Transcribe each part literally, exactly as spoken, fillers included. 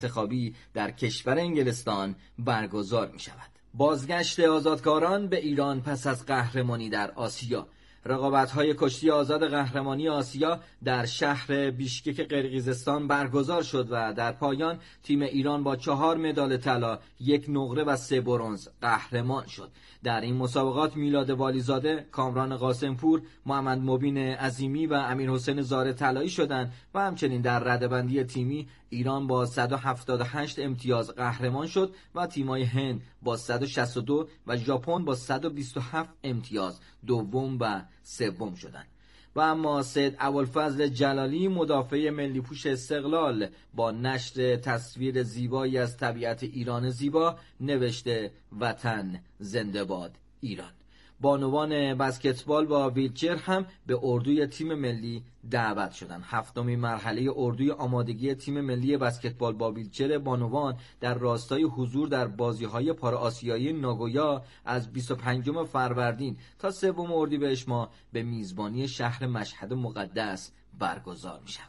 انتخابی در کشور انگلستان برگزار می شود. بازگشت آزادکاران به ایران پس از قهرمانی در آسیا. رقابت‌های کشتی آزاد قهرمانی آسیا در شهر بیشکک قرقیزستان برگزار شد و در پایان تیم ایران با چهار مدال طلا، یک نقره و سه برنز قهرمان شد. در این مسابقات میلاد والیزاده، کامران قاسمپور، محمد مبین عظیمی و امیرحسین زاره طلایی شدند و همچنین در رده‌بندی تیمی ایران با صد و هفتاد و هشت امتیاز قهرمان شد و تیم‌های هند با صد و شصت و دو و ژاپن با صد و بیست و هفت امتیاز دوم و سوم شدند. و اما سید ابوالفضل جلالی، مدافع ملی پوش استقلال، با نشر تصویر زیبایی از طبیعت ایران زیبا نوشته وطن زنده باد ایران. بانوان بسکتبال با ویلچر هم به اردوی تیم ملی دعوت شدند. هفتمین مرحله اردوی آمادگی تیم ملی بسکتبال با ویلچر بانوان در راستای حضور در بازی‌های پارآسیایی ناگویا از بیست و پنجم فروردین تا سوم اردیبهشت ماه به میزبانی شهر مشهد مقدس برگزار می‌شود.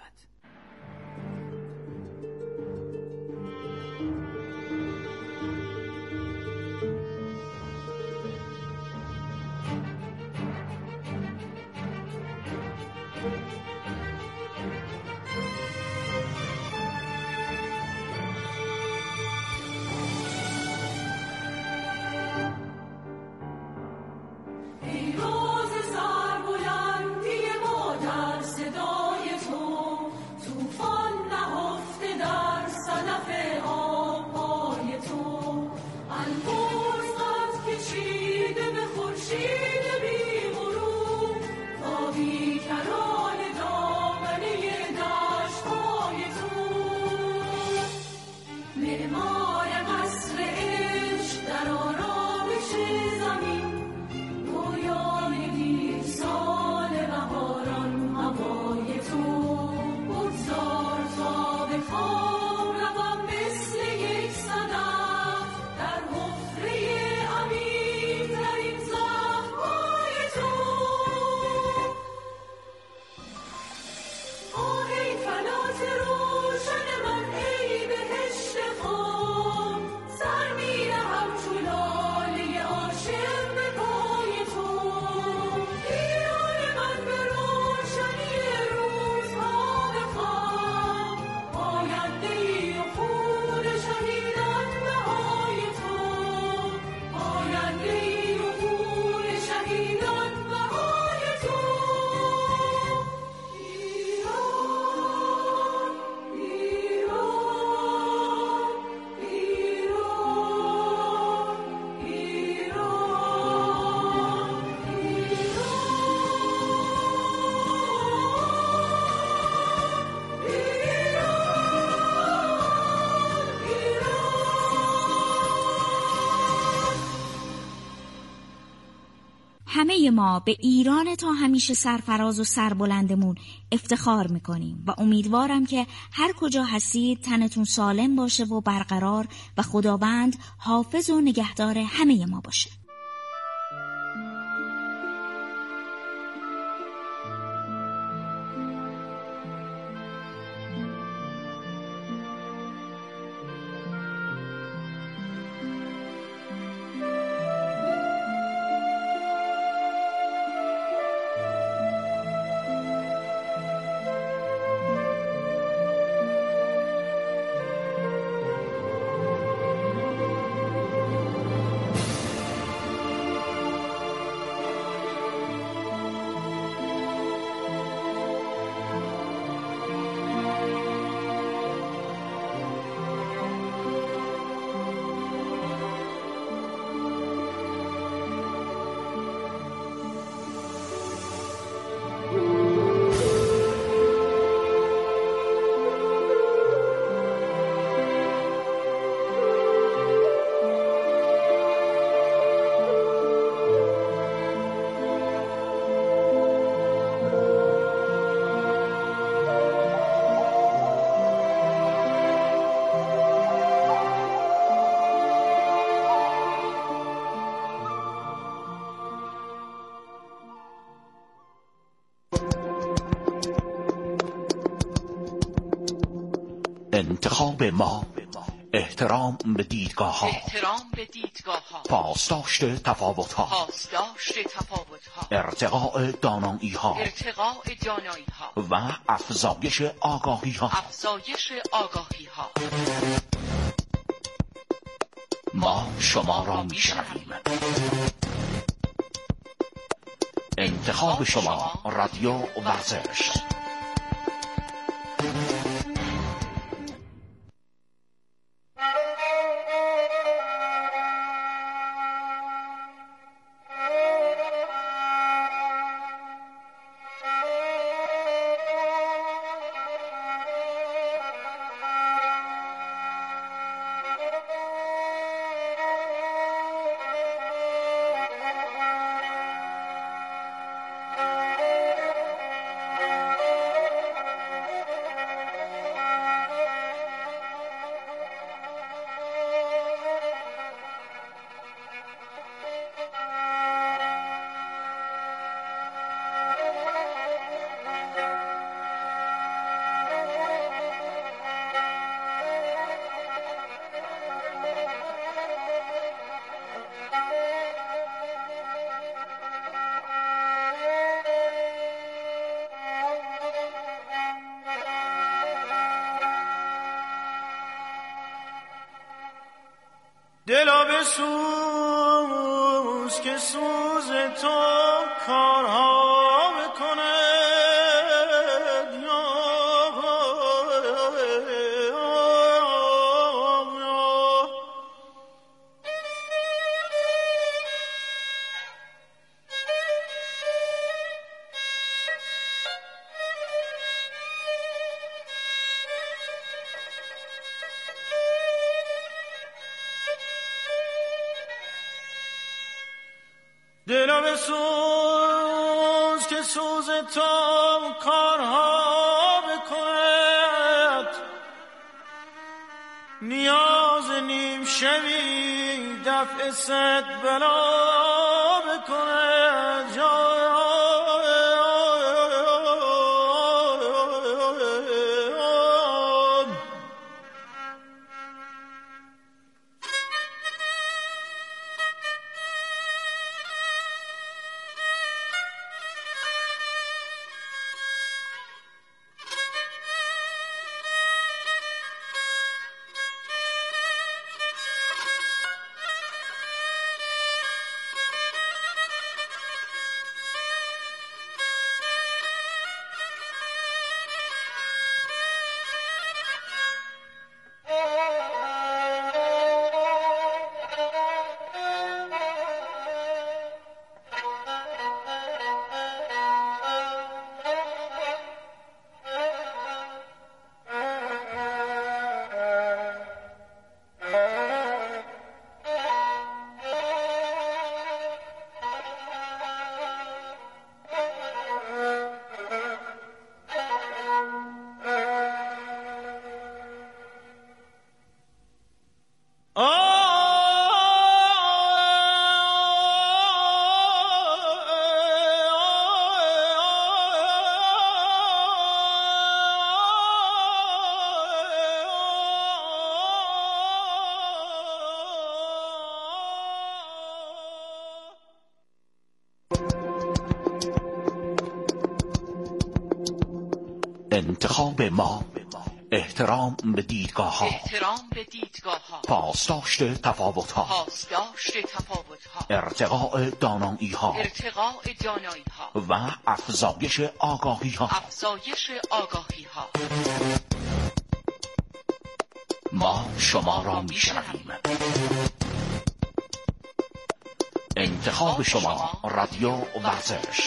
همه ما به ایران تا همیشه سرفراز و سربلندمون افتخار میکنیم و امیدوارم که هر کجا هستید تنتون سالم باشه و برقرار و خداوند حافظ و نگهدار همه ما باشه. انتخاب ما احترام به دیدگاه ها، احترام به دیدگاه ها، پاسداشت تفاوت ها، پاسداشت تفاوت ها، ارتقاء دانایی ها، ارتقاء دانایی ها و افزایش آگاهی ها، افزایش آگاهی ها. ما شما را میشنویم. انتخاب شما رادیو ورزش. دلا بسوز که سوز تو کارها بکنه دلا بسوز که سوز تو کارها بکند، نیاز نیم شبی دفع صد بلا بکند. انتخاب ما احترام به دیدگاه ها، احترام به دیدگاه ها، پاسداشت تفاوت ها، پاسداشت تفاوت ها، ارتقاء دانایی ها، ارتقاء دانایی ها و افزایش آگاهی ها، افزایش آگاهی ها. ما شما را میشنویم. انتخاب شما رادیو ورزش.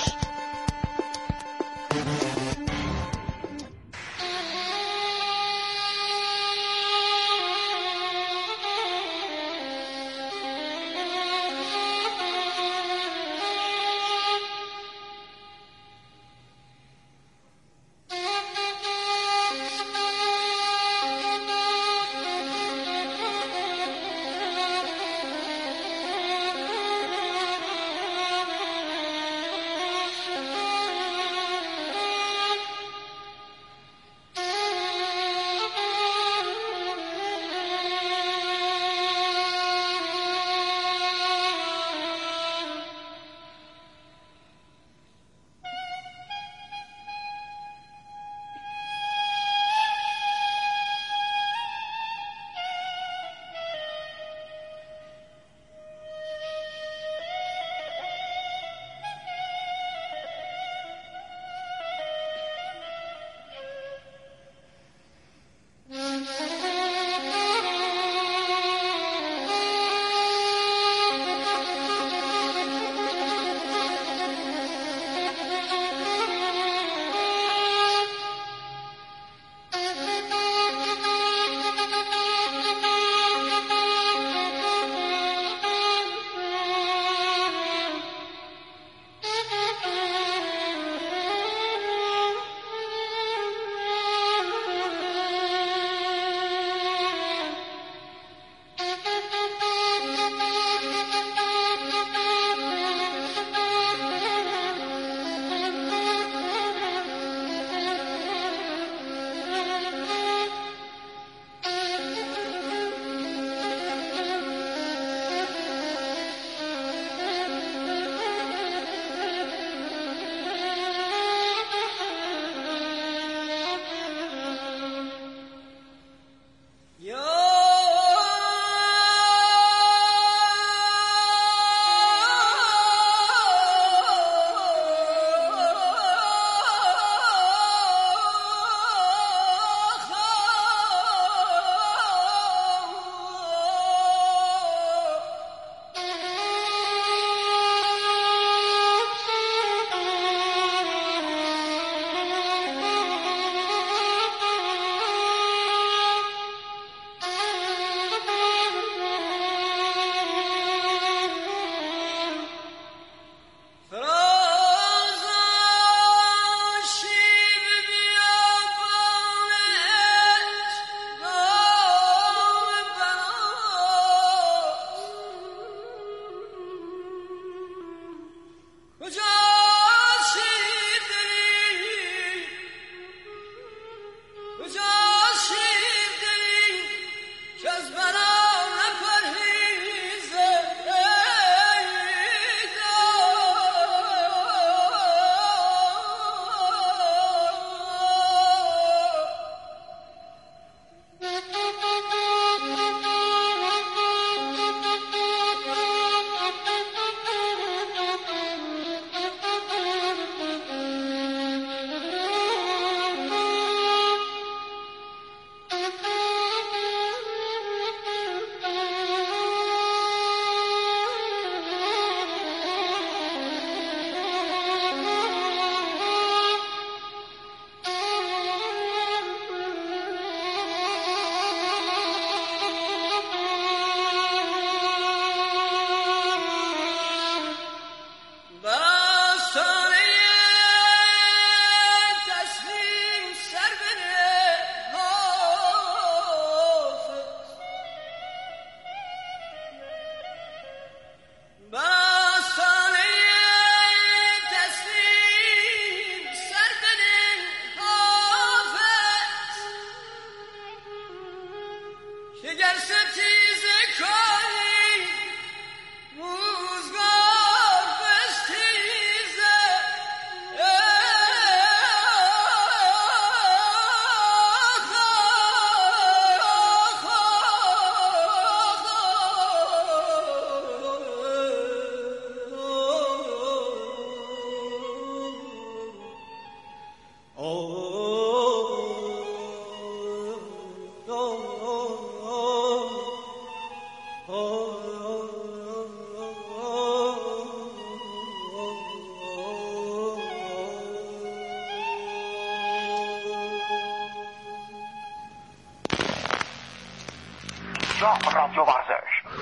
رادیو ورزش.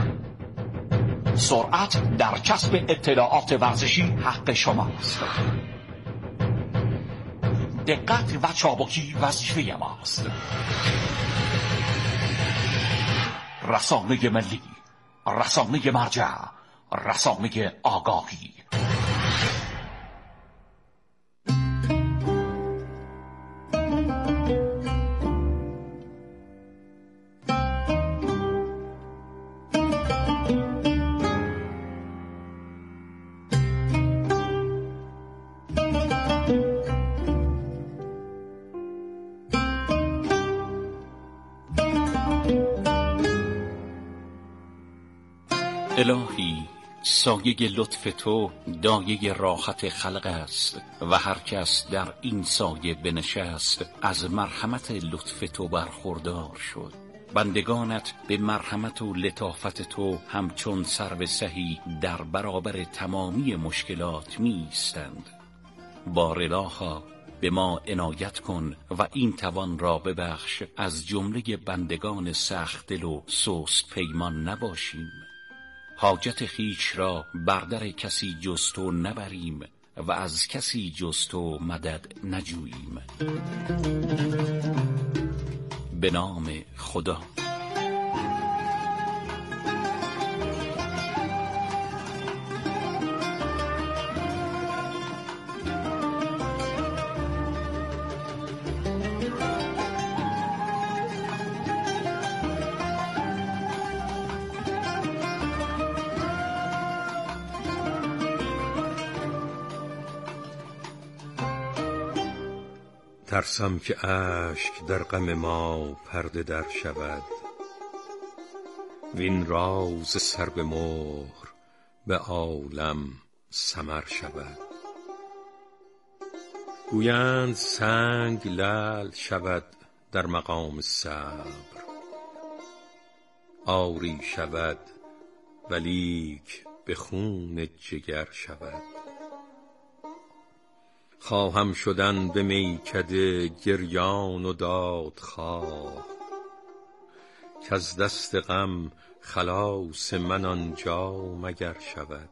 سرعت در کسب اطلاعات ورزشی حق شماست. دقت و چابکی وظیفه ماست. رسانه ملی، رسانه مرجع، رسانه آگاهی. الهی، سایه لطف تو دایه راحت خلق است و هر کس در این سایه بنشست از مرحمت لطف تو برخوردار شد. بندگانت به مرحمت و لطافت تو همچون سرو سهی در برابر تمامی مشکلات می ایستند. بار الها به ما عنایت کن و این توان را ببخش از جمله بندگان سخت دل و سست پیمان نباشیم. حاجت خیش را بر در کسی جز تو نبریم و از کسی جز تو مدد نجوییم. به نام خدا. ترسم که اشک در غم ما پرده در شود، وین راز سر به مهر به عالم سمر شود. گویند سنگ لعل شود در مقام صبر، آری شود ولیک به خون جگر شود. خواهم شدن به میکده گریان و دادخواه، کز دست غم خلاص من آنجا مگر شود.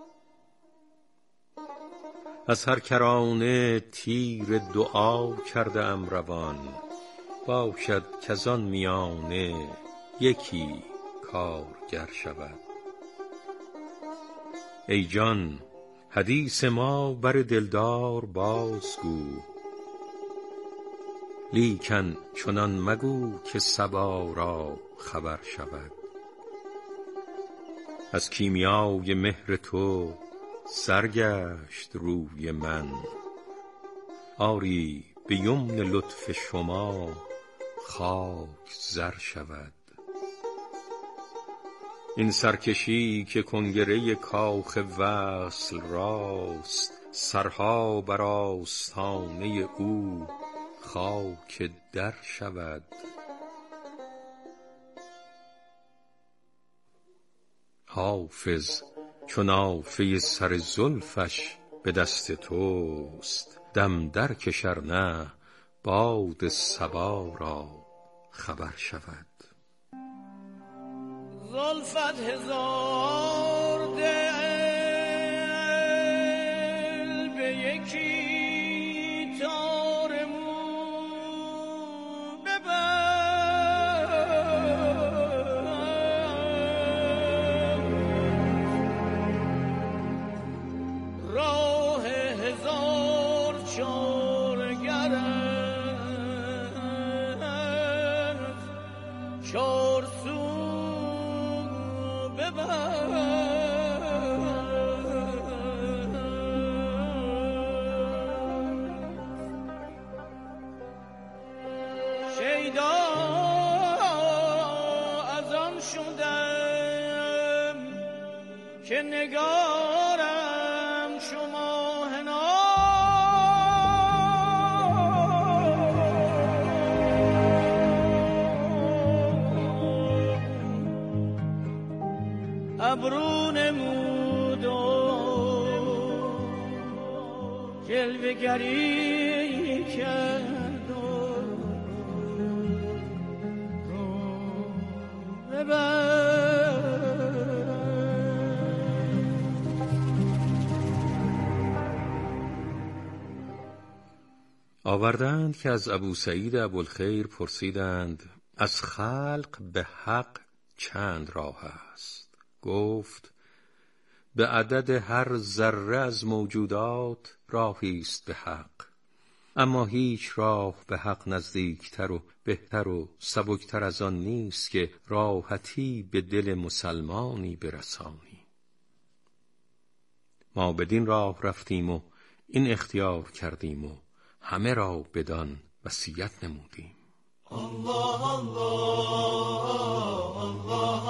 از هر کرانه تیر دعا کرده ام روان، باشد کز آن میانه یکی کارگر شود. ای جان، حدیث ما بر دلدار بازگو، لیکن چنان مگو که صبا را خبر شود. از کیمیای مهر تو سرگشت روی من، آری به یمن لطف شما خاک زر شود. این سرکشی که کنگره کاخ وصل راست، سرها بر آستانه او خاک در شود. حافظ چون نافه سر زلفش به دست توست، دم در کش ار نه باد صبا را خبر شود. زلفت هزار دل به یکی تار مو ببند، راه هزار چارگر است، چار سو ببر. شیدا از آن شدم که نگارم شما هنا ابرو نمود و جلوه گری کرد و رو ببر. آوردند که از ابو سعید ابوالخیر پرسیدند از خلق به حق چند راه است؟ گفت به عدد هر ذره از موجودات راهی است به حق، اما هیچ راه به حق نزدیکتر و بهتر و سبکتر از آن نیست که راحتی به دل مسلمانی برسانی. ما بدین راه رفتیم و این اختیار کردیم و همه را بدان وصیت نمودیم. الله الله الله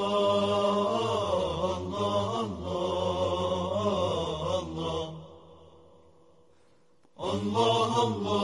الله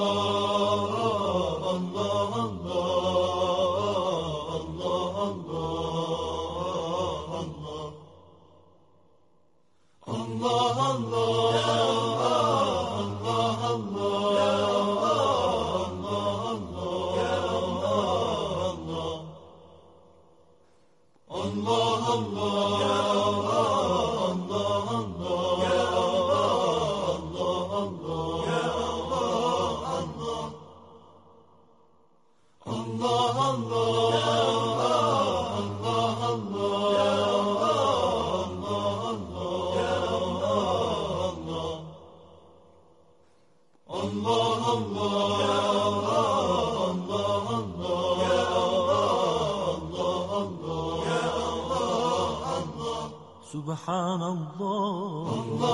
سبحان الله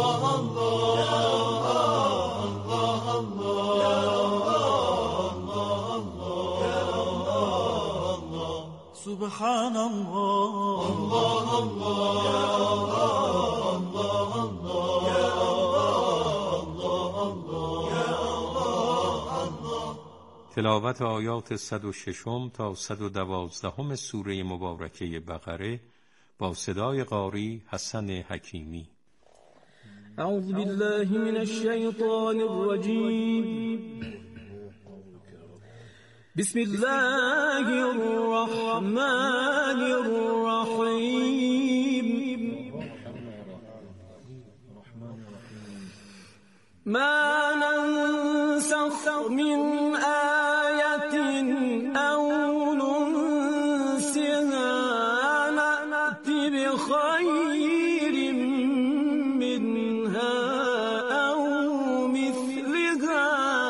سبحان تلاوت آیات صد و ششم تا صد و دوازدهم سوره مبارکه بقره با صدای قاری حسن حکیمی. اعوذ بالله من الشیطان الرجیم. بسم الله الرحمن الرحیم. ما ننسخ من آیة او خير منها أو مثلها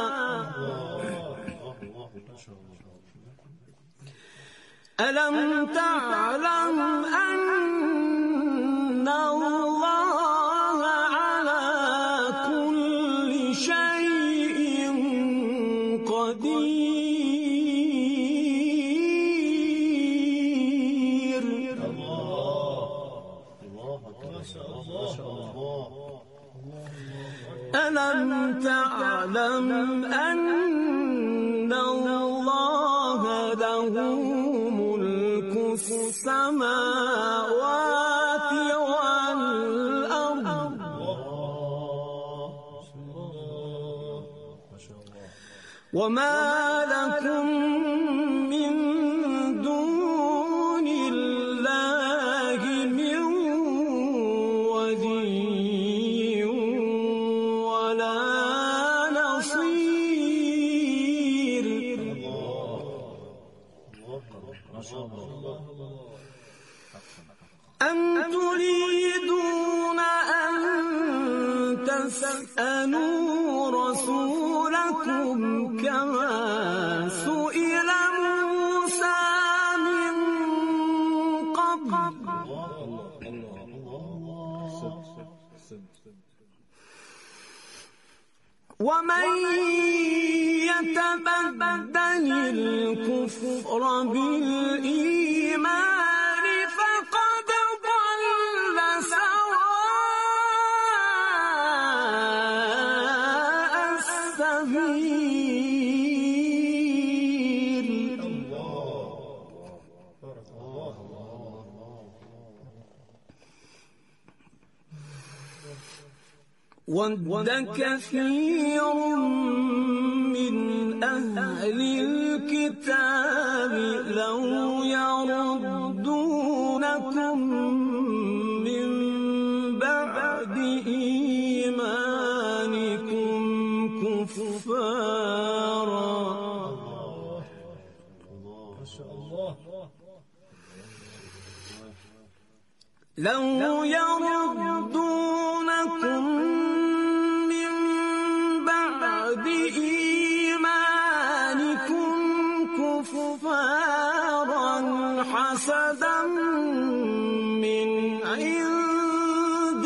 ألم تعلم أن الله على كل شيء قدير. ألم تعلم أن الله له ملك السماوات والأرض وما لكم من دون الله من ولي ولا نصير. أم تريدون أن تسألوا رسولكم كما سئل موسى من ومن يتبدل الكفر بالإيمان فقد ضل سواء السبيل. ود كثير من أهل الكتاب لو يردونكم من بعد إيمانكم كفارا لو يردونكم بإيمانكم كفارا حسدا من عند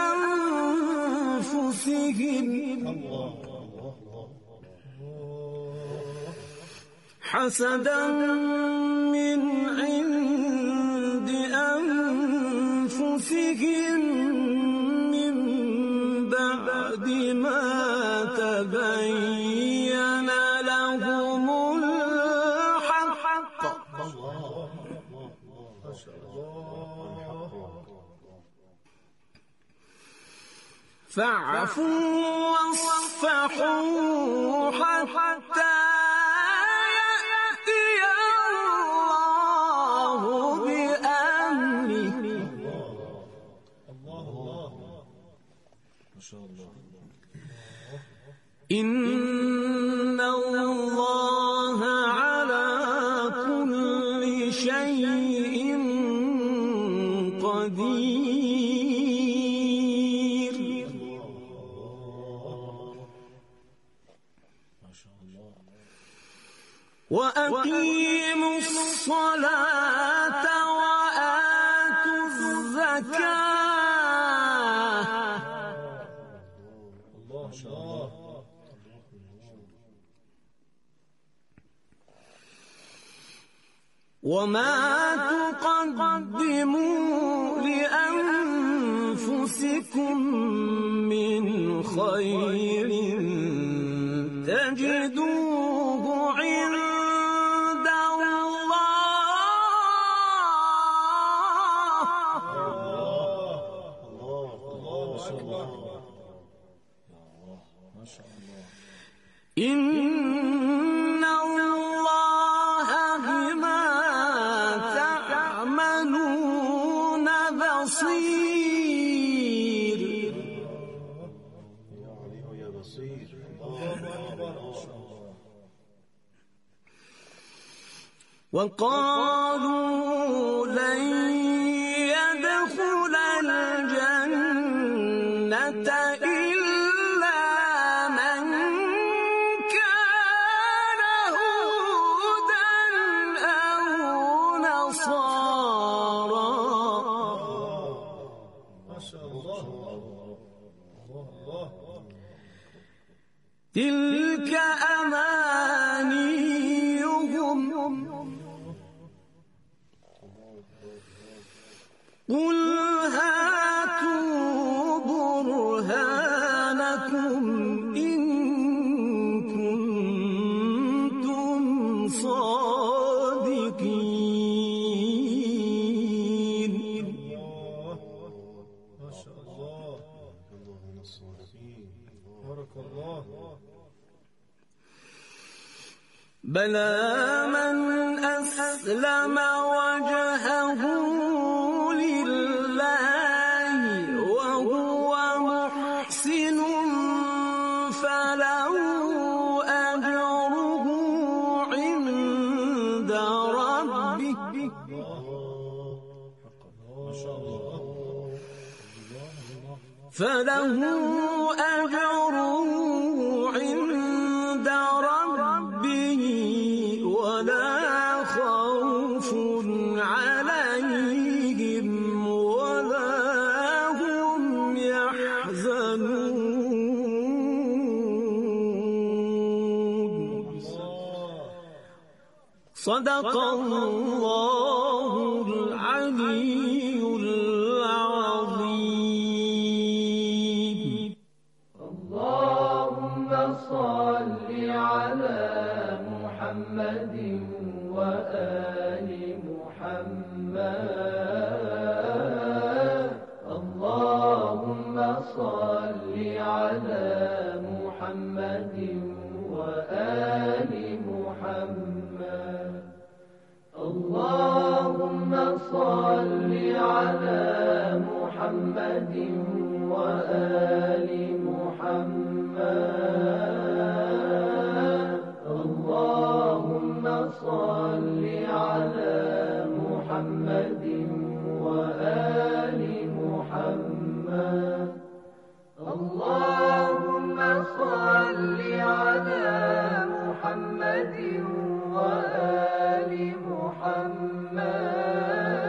أنفسهم حسدا من عند أنفسهم من بعد ما تبين لهم الحق فاعفوا واصفحوا حتى يأتي الله بأمره. إن الله على كل شيء قدير. وأقيموا الصلاة وآتوا الزكاة وما تقدموا لأنفسكم من خير تجدوه عند الله. إن الله بما تعملون بصير. وقالوا لن يدخل الجنة إلا من كان هودا أو نصارى. تلك أمانيهم قل هاتوا برهانكم إن كنتم صادقين. ما شاء الله. بارك الله. بلى من أسلم وجهه لله وهو محسن فله أجره عند ربه فله أجره عند ربه ولا خوف عليهم ولا صدق الله العلی العظیم. اللهم صل على محمد وآل محمد. اللهم صل على محمد وآل محمد. اللهم صل على محمد وآل محمد. اللهم صل على محمد